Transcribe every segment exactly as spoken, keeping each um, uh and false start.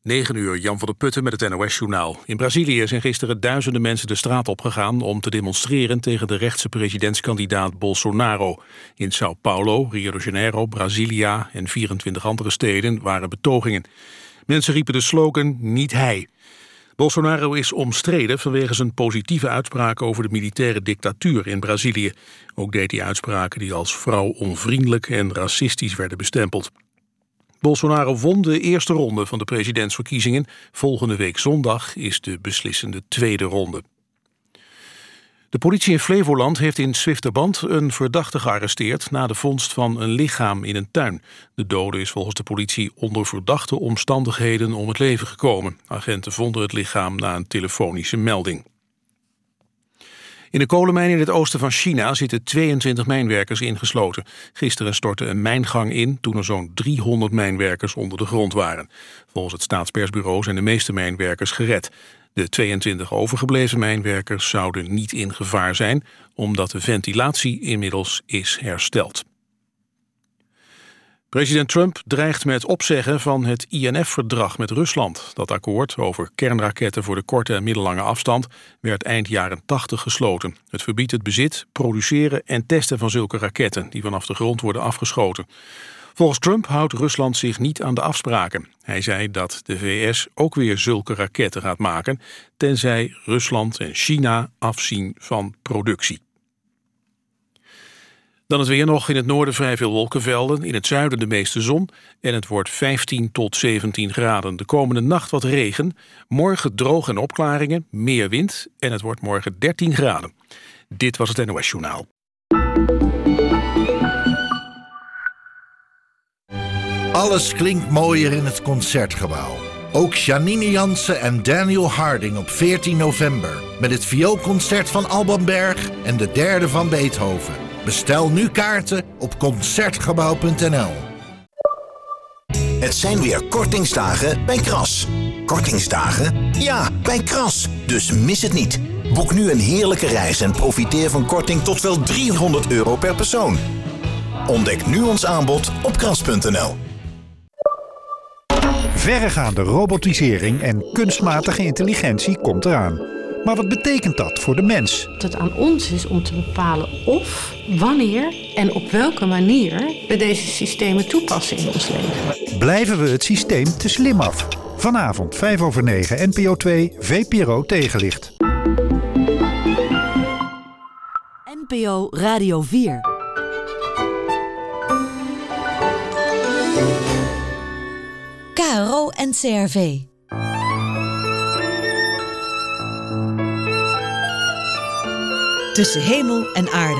negen uur, Jan van der Putten met het N O S-journaal. In Brazilië zijn gisteren duizenden mensen de straat opgegaan om te demonstreren tegen de rechtse presidentskandidaat Bolsonaro. In São Paulo, Rio de Janeiro, Brasilia en vierentwintig andere steden waren betogingen. Mensen riepen de slogan "Niet hij". Bolsonaro is omstreden vanwege zijn positieve uitspraken over de militaire dictatuur in Brazilië. Ook deed hij uitspraken die als vrouwonvriendelijk en racistisch werden bestempeld. Bolsonaro won de eerste ronde van de presidentsverkiezingen. Volgende week zondag is de beslissende tweede ronde. De politie in Flevoland heeft in Zwifterband een verdachte gearresteerd na de vondst van een lichaam in een tuin. De dode is volgens de politie onder verdachte omstandigheden om het leven gekomen. Agenten vonden het lichaam na een telefonische melding. In een kolenmijn in het oosten van China zitten tweeëntwintig mijnwerkers ingesloten. Gisteren stortte een mijngang in toen er zo'n driehonderd mijnwerkers onder de grond waren. Volgens het staatspersbureau zijn de meeste mijnwerkers gered. De tweeëntwintig overgebleven mijnwerkers zouden niet in gevaar zijn, omdat de ventilatie inmiddels is hersteld. President Trump dreigt met opzeggen van het I N F-verdrag met Rusland. Dat akkoord over kernraketten voor de korte en middellange afstand werd eind jaren tachtig gesloten. Het verbiedt het bezit, produceren en testen van zulke raketten die vanaf de grond worden afgeschoten. Volgens Trump houdt Rusland zich niet aan de afspraken. Hij zei dat de V S ook weer zulke raketten gaat maken, tenzij Rusland en China afzien van productie. Dan het weer nog, in het noorden vrij veel wolkenvelden, in het zuiden de meeste zon en het wordt vijftien tot zeventien graden. De komende nacht wat regen, morgen droog en opklaringen, meer wind en het wordt morgen dertien graden. Dit was het N O S-journaal. Alles klinkt mooier in het Concertgebouw. Ook Janine Jansen en Daniel Harding op veertien november. Met het vioolconcert van Alban Berg en de derde van Beethoven. Bestel nu kaarten op concertgebouw punt n l. Het zijn weer kortingsdagen bij Kras. Kortingsdagen? Ja, bij Kras. Dus mis het niet. Boek nu een heerlijke reis en profiteer van korting tot wel driehonderd euro per persoon. Ontdek nu ons aanbod op kras punt n l. Verregaande robotisering en kunstmatige intelligentie komt eraan. Maar wat betekent dat voor de mens? Dat het aan ons is om te bepalen of, wanneer en op welke manier we deze systemen toepassen in ons leven. Blijven we het systeem te slim af? Vanavond vijf over negen, N P O twee, V P R O Tegenlicht. N P O Radio vier. K R O en C R V. Tussen hemel en aarde.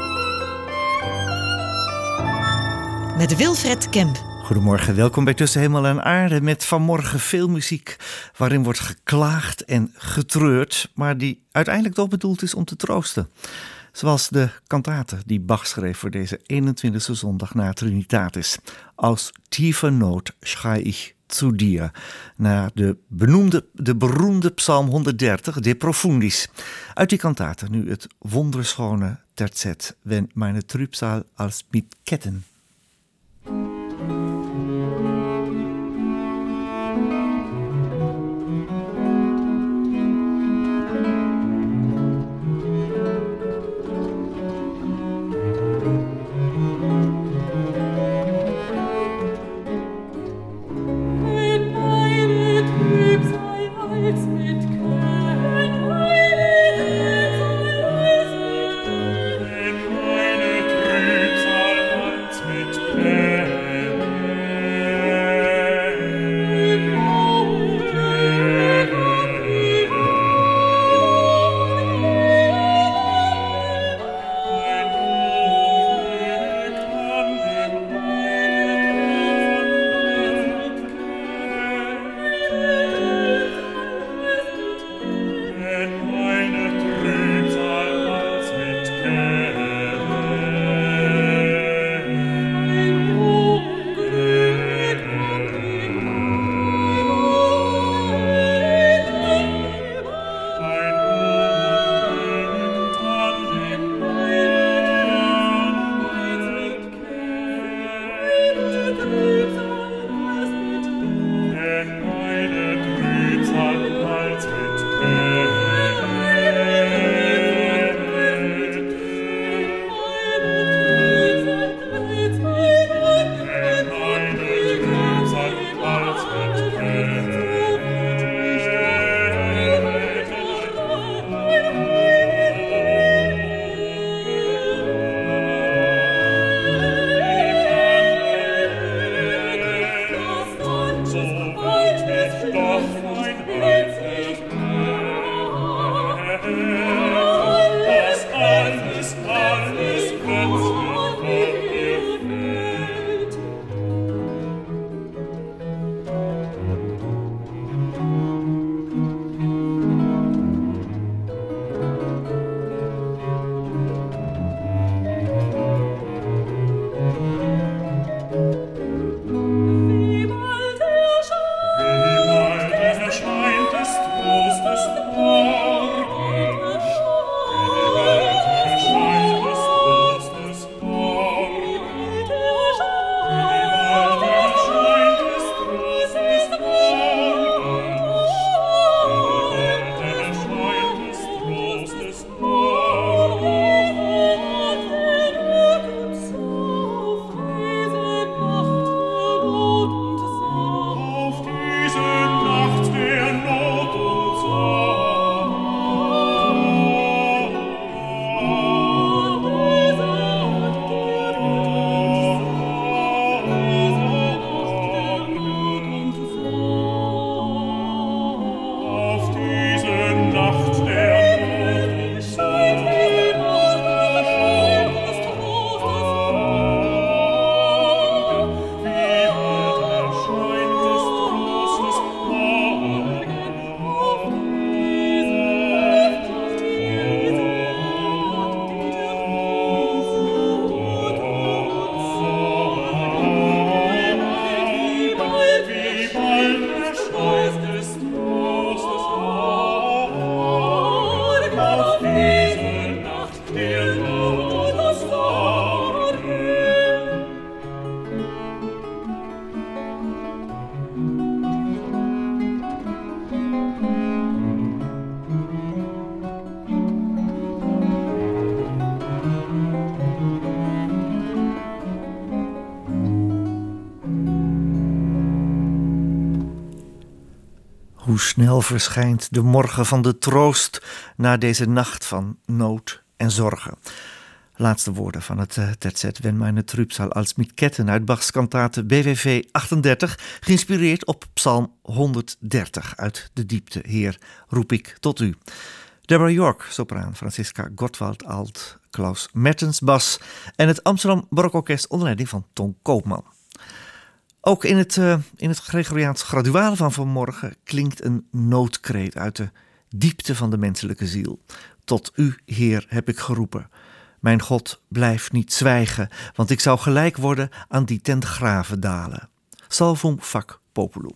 Met Wilfred Kemp. Goedemorgen, welkom bij Tussen Hemel en Aarde met vanmorgen veel muziek waarin wordt geklaagd en getreurd, maar die uiteindelijk toch bedoeld is om te troosten. Zoals de kantate die Bach schreef voor deze eenentwintigste zondag na Trinitatis. Aus tiefer Not schrei ich zu dir. Naar de, benoemde, de beroemde psalm honderddertig, De Profundis. Uit die kantate nu het wonderschone terzet, wenn meine Trübsal als mit Ketten. Hoe snel verschijnt de morgen van de troost na deze nacht van nood en zorgen. Laatste woorden van het uh, terzet Wenn meine Trübsal als mit Ketten uit Bachs kantate B W V achtendertig, geïnspireerd op Psalm honderddertig uit de diepte. Heer, roep ik tot u. Deborah York, sopraan, Franziska Gottwald alt, Klaus Mertens bas en het Amsterdam Barokorkest onder leiding van Ton Koopman. Ook in het, uh, in het Gregoriaans graduale van vanmorgen klinkt een noodkreet uit de diepte van de menselijke ziel. Tot u, Heer, heb ik geroepen. Mijn God, blijf niet zwijgen, want ik zou gelijk worden aan die ten grave dalen. Salvum fac populum.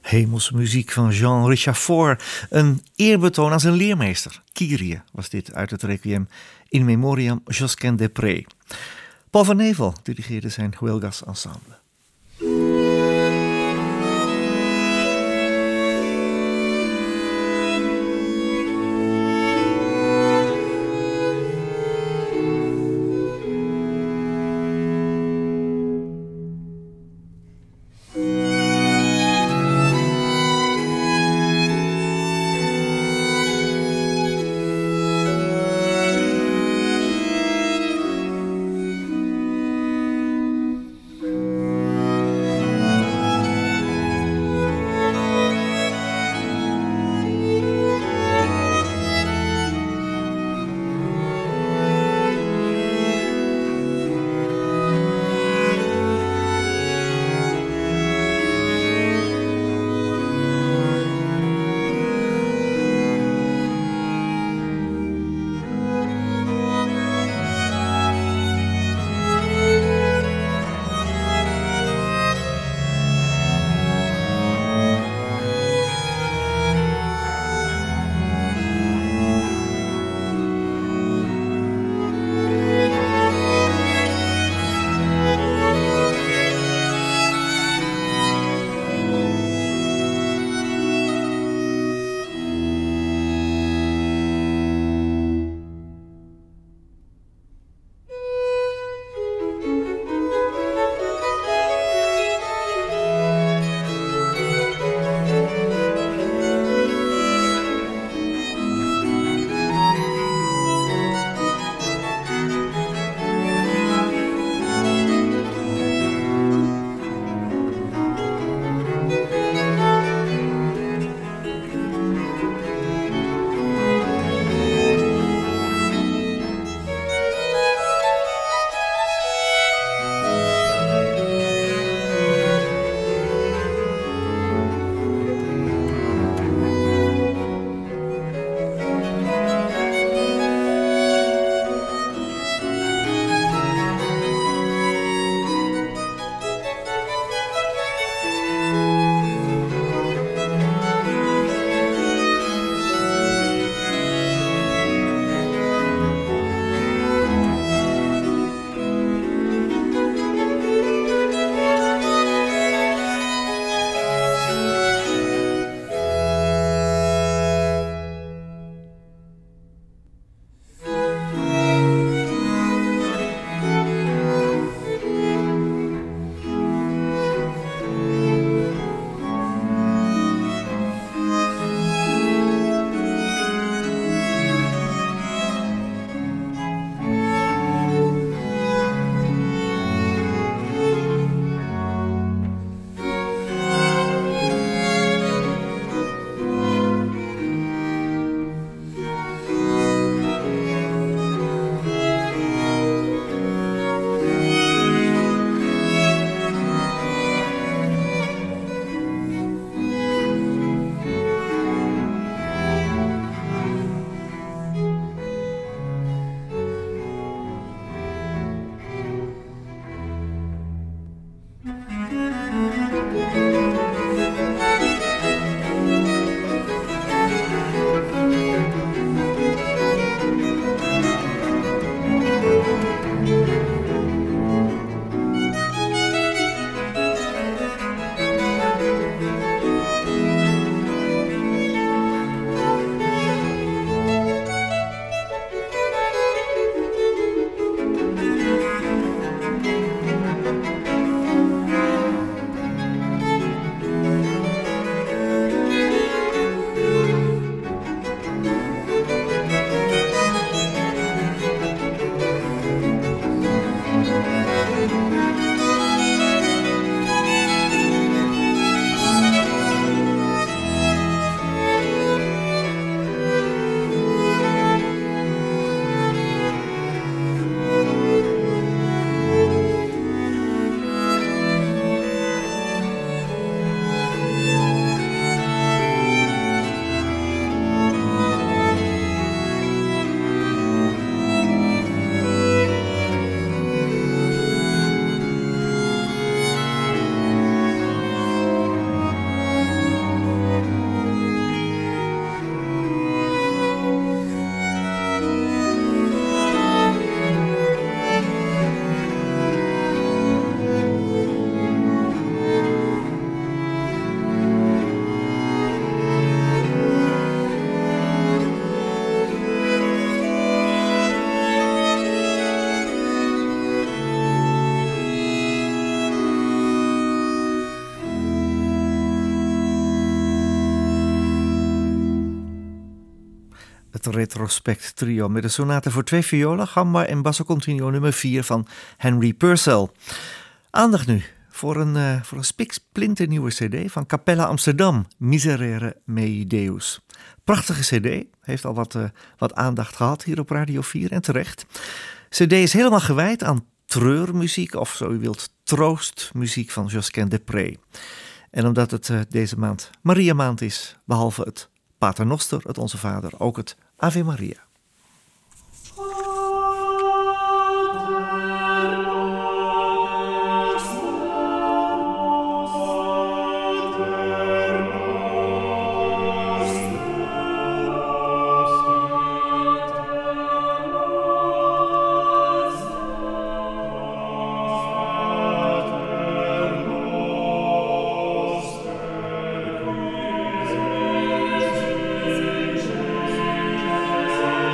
Hemelse muziek van Jean-Richard Faure. Een eerbetoon aan zijn leermeester. Kyrie was dit uit het requiem In Memoriam Josquin des Prés. Paul van Nevel dirigeerde zijn Huelgas Ensemble. Het Retrospect Trio met de sonate voor twee violen, gamba en basso continuo nummer vier van Henry Purcell. Aandacht nu voor een, uh, voor een spiksplinternieuwe cd van Capella Amsterdam, Miserere Mei Deus. Prachtige cd, heeft al wat, uh, wat aandacht gehad hier op Radio vier en terecht. cd is helemaal gewijd aan treurmuziek, of zo u wilt, troostmuziek van Josquin Desprez. En omdat het uh, deze maand Maria maand is, behalve het Paternoster, het Onze Vader, ook het Ave Maria. Thank you.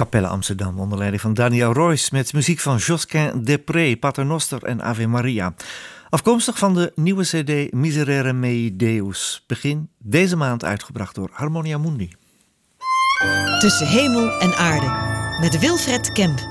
Capelle Amsterdam onder leiding van Daniel Royce met muziek van Josquin Després, Paternoster en Ave Maria. Afkomstig van de nieuwe cd Miserere Mei Deus, begin deze maand uitgebracht door Harmonia Mundi. Tussen hemel en aarde met Wilfred Kemp.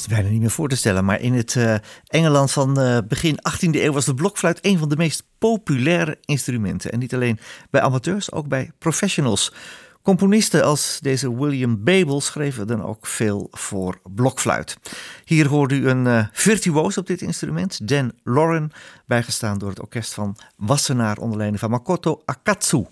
is bijna niet meer voor te stellen, maar in het uh, Engeland van uh, begin achttiende eeuw was de blokfluit een van de meest populaire instrumenten. En niet alleen bij amateurs, ook bij professionals. Componisten als deze William Babel schreven dan ook veel voor blokfluit. Hier hoorde u een uh, virtuoos op dit instrument, Dan Loren, bijgestaan door het orkest van Wassenaar onder leiding van Makoto Akatsu.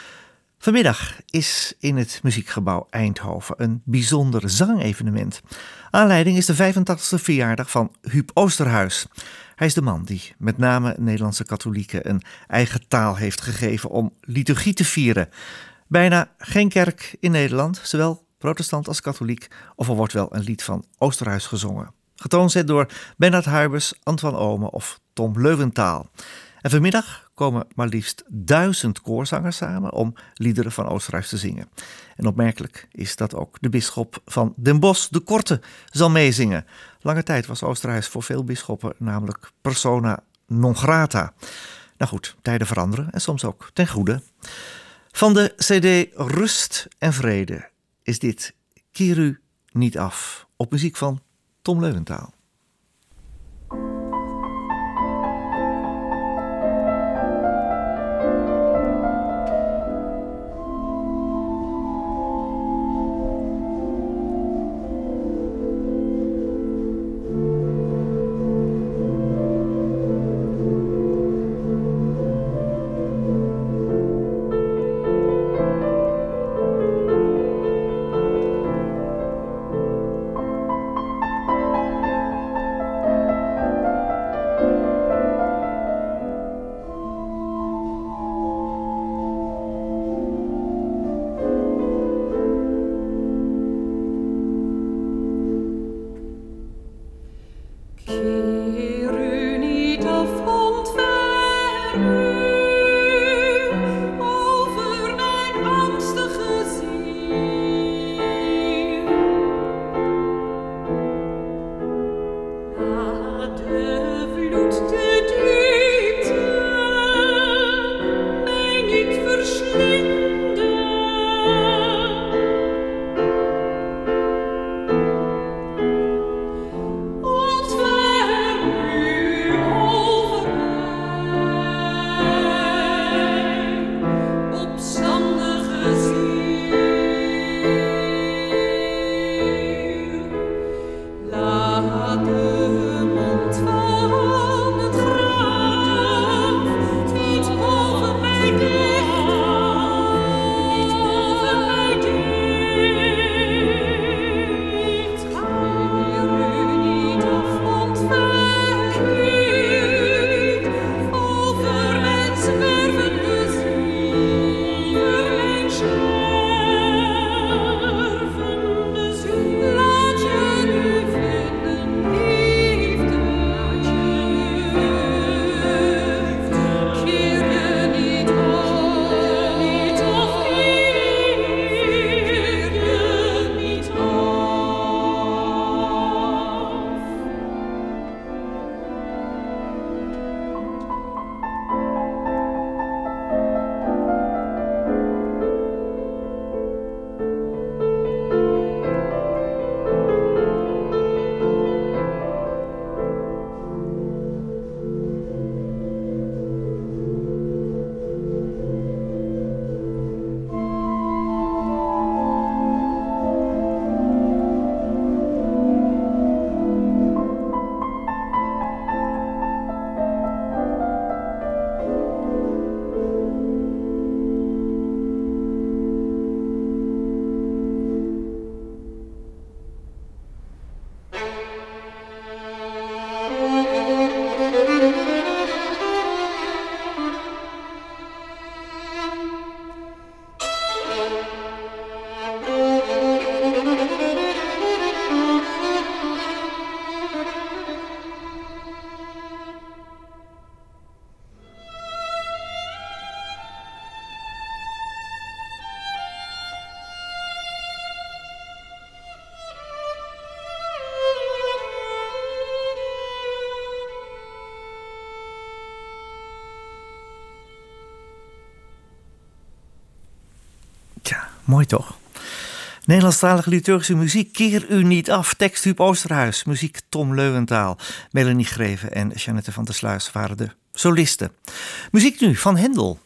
Vanmiddag is in het Muziekgebouw Eindhoven een bijzonder zangevenement. Aanleiding is de vijfentachtigste verjaardag van Huub Oosterhuis. Hij is de man die met name Nederlandse katholieken een eigen taal heeft gegeven om liturgie te vieren. Bijna geen kerk in Nederland, zowel protestant als katholiek, of er wordt wel een lied van Oosterhuis gezongen. Getoonzet door Bernard Huibers, Antoine Ome of Tom Leuventaal. En vanmiddag komen maar liefst duizend koorzangers samen om liederen van Oosterhuis te zingen. En opmerkelijk is dat ook de bisschop van Den Bosch, de Korte, zal meezingen. Lange tijd was Oosterhuis voor veel bisschoppen namelijk persona non grata. Nou goed, tijden veranderen en soms ook ten goede. Van de cd Rust en Vrede is dit Keer u niet af, op muziek van Tom Leuventaal. Mooi toch? Nederlandstalige liturgische muziek, Keer u niet af. Tekst Huub Oosterhuis, muziek Tom Leuwentaal. Melanie Greven en Jeannette van der Sluis waren de solisten. Muziek nu van Hendel.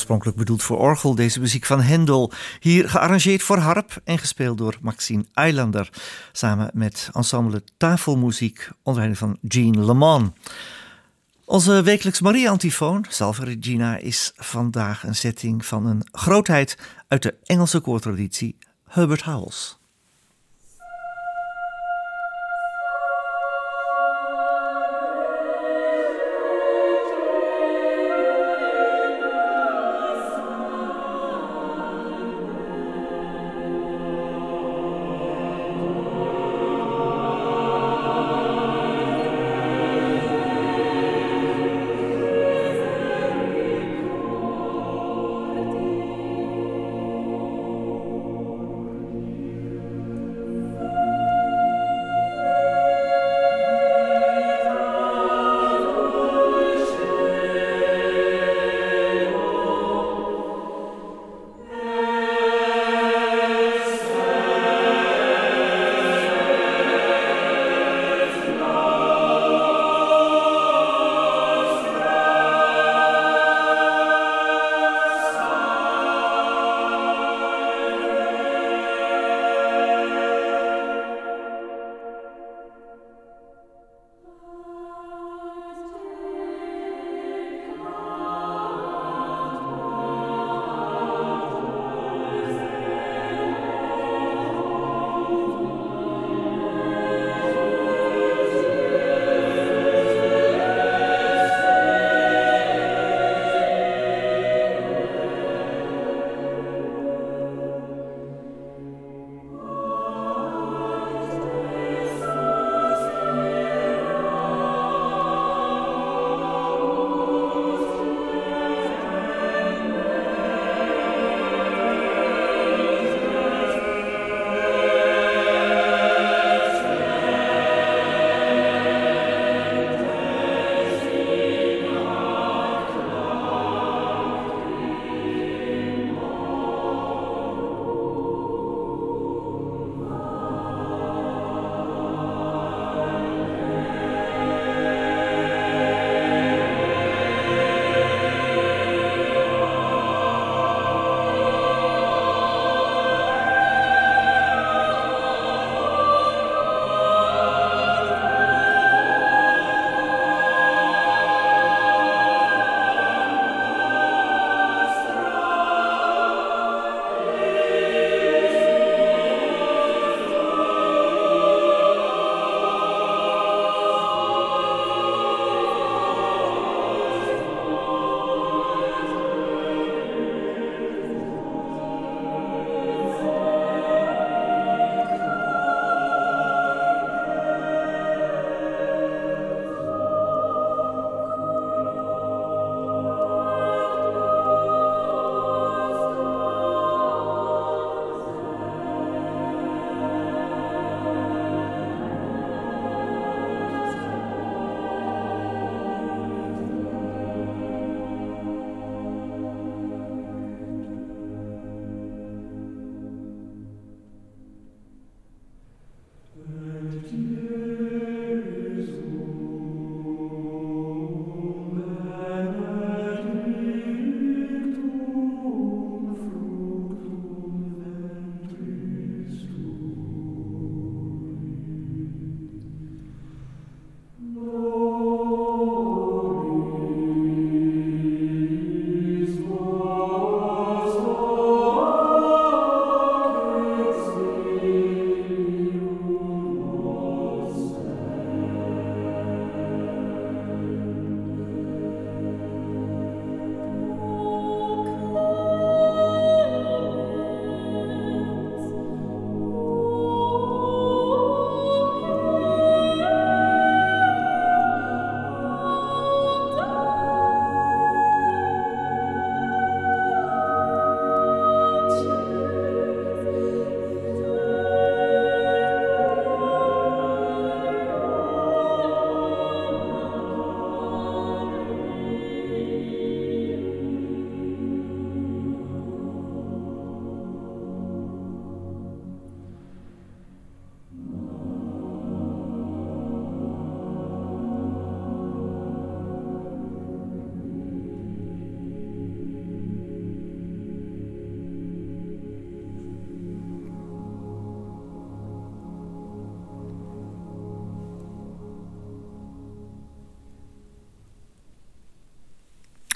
oorspronkelijk bedoeld voor orgel, deze muziek van Händel. Hier gearrangeerd voor harp en gespeeld door Maxine Eilander. Samen met ensemble Tafelmuziek onder leiding van Jean Leman. Onze wekelijks Marie-antifoon, Salve Regina, is vandaag een setting van een grootheid uit de Engelse koortraditie, Herbert Howells.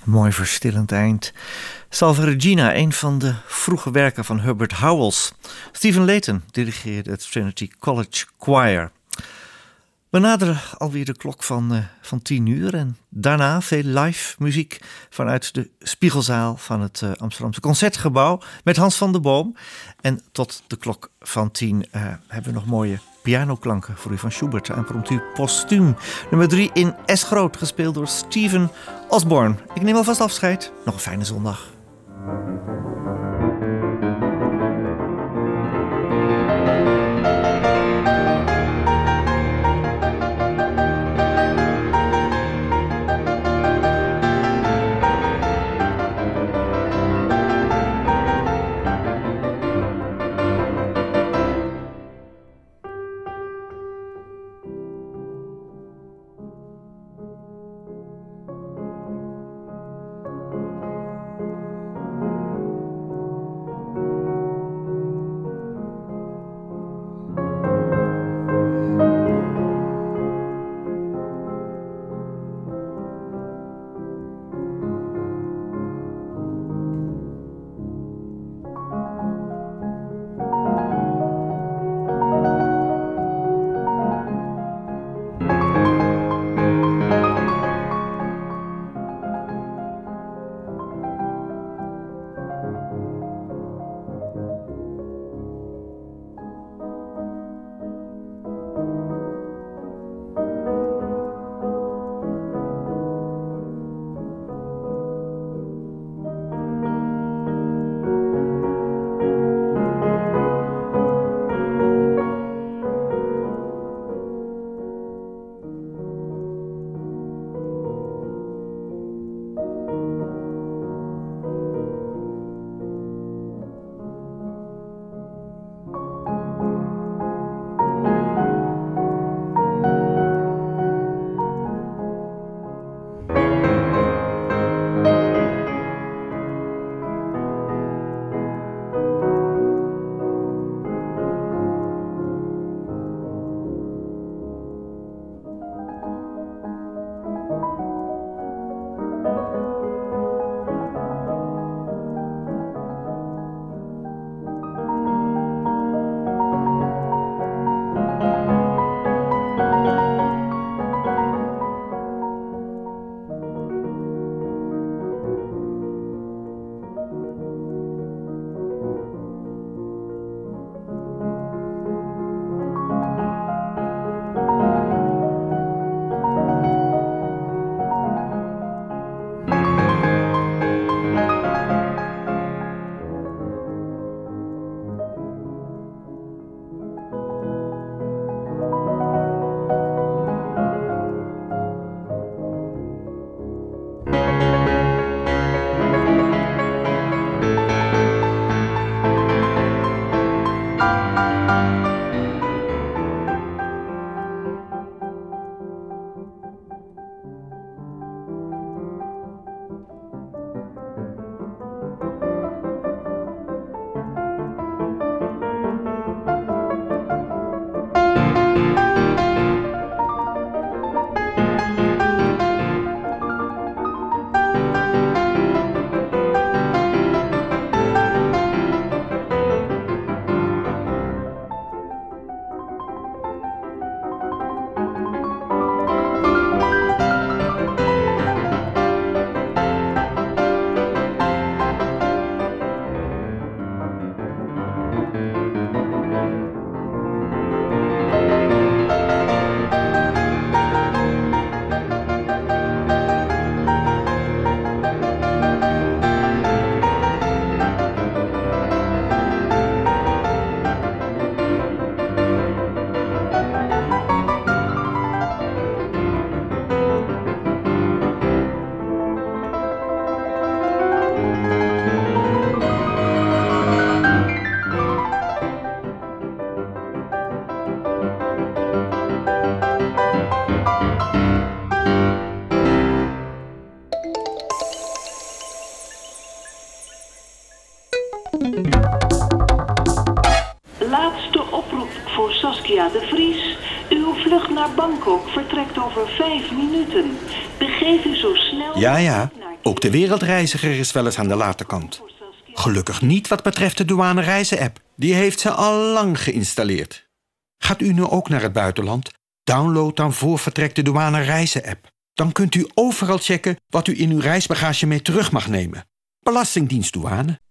Mooi verstillend eind. Salve Regina, een van de vroege werken van Herbert Howells. Stephen Layton dirigeerde het Trinity College Choir. We naderen alweer de klok van, uh, van tien uur en daarna veel live muziek vanuit de Spiegelzaal van het uh, Amsterdamse Concertgebouw met Hans van der Boom. En tot de klok van tien uh, hebben we nog mooie pianoklanken voor u van Schubert. Impromptu postuum nummer drie in S groot, gespeeld door Stephen Osborne. Ik neem alvast afscheid. Nog een fijne zondag. Laatste oproep voor Saskia de Vries. Uw vlucht naar Bangkok vertrekt over vijf minuten. Begeef u zo snel Ja, ja. naar Ook de wereldreiziger is wel eens aan de late kant. Gelukkig niet wat betreft de douane reizen-app. Die heeft ze al lang geïnstalleerd. Gaat u nu ook naar het buitenland? Download dan voor vertrek de douane reizen-app. Dan kunt u overal checken wat u in uw reisbagage mee terug mag nemen. Belastingdienst douane.